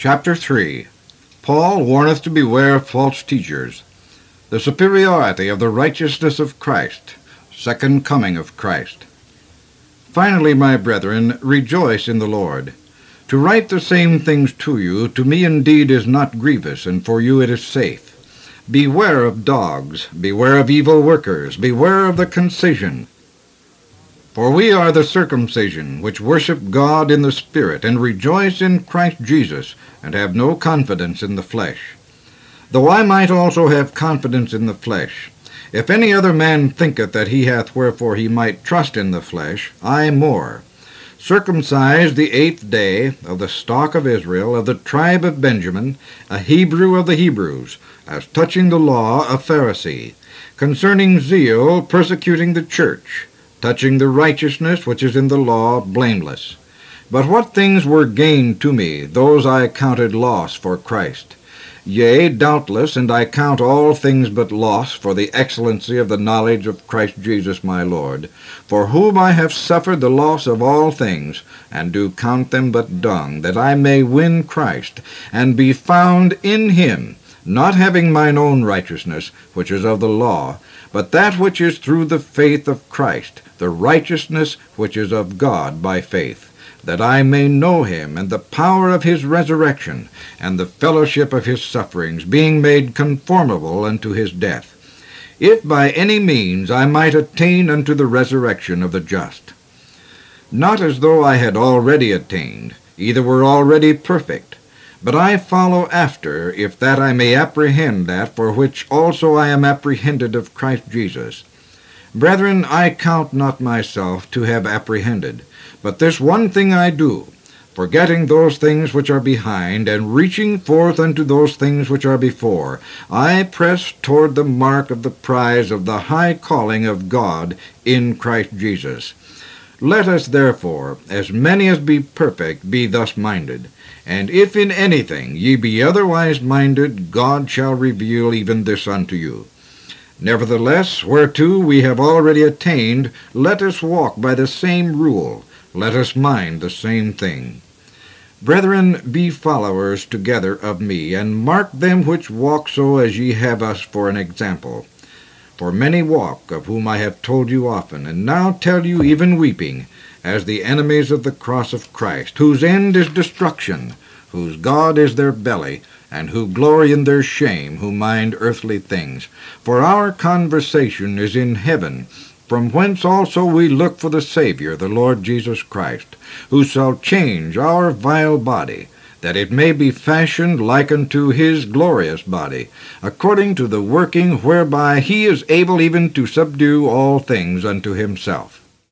Chapter 3. Paul warneth to beware of false teachers. The superiority of the righteousness of Christ. Second coming of Christ. Finally, my brethren, rejoice in the Lord. To write the same things to you, to me indeed is not grievous, and for you it is safe. Beware of dogs, beware of evil workers, beware of the concision. For we are the circumcision, which worship God in the Spirit, and rejoice in Christ Jesus, and have no confidence in the flesh. Though I might also have confidence in the flesh. If any other man thinketh that he hath wherefore he might trust in the flesh, I more. Circumcised the 8th day, of the stock of Israel, of the tribe of Benjamin, a Hebrew of the Hebrews, as touching the law, a Pharisee, concerning zeal, persecuting the church, touching the righteousness which is in the law, blameless. But what things were gain to me, those I counted loss for Christ. Yea, doubtless, and I count all things but loss for the excellency of the knowledge of Christ Jesus my Lord, for whom I have suffered the loss of all things, and do count them but dung, that I may win Christ, and be found in him, not having mine own righteousness, which is of the law, but that which is through the faith of Christ, the righteousness which is of God by faith, that I may know him, and the power of his resurrection, and the fellowship of his sufferings, being made conformable unto his death, if by any means I might attain unto the resurrection of the just. Not as though I had already attained, either were already perfect, but I follow after, if that I may apprehend that for which also I am apprehended of Christ Jesus. Brethren, I count not myself to have apprehended, but this one thing I do, forgetting those things which are behind, and reaching forth unto those things which are before, I press toward the mark of the prize of the high calling of God in Christ Jesus. Let us therefore, as many as be perfect, be thus minded. And if in anything ye be otherwise minded, God shall reveal even this unto you. Nevertheless, whereto we have already attained, let us walk by the same rule, let us mind the same thing. Brethren, be followers together of me, and mark them which walk so as ye have us for an example. For many walk, of whom I have told you often, and now tell you even weeping, as the enemies of the cross of Christ, whose end is destruction, whose God is their belly, and who glory in their shame, who mind earthly things. For our conversation is in heaven, from whence also we look for the Savior, the Lord Jesus Christ, who shall change our vile body, that it may be fashioned like unto his glorious body, according to the working whereby he is able even to subdue all things unto himself.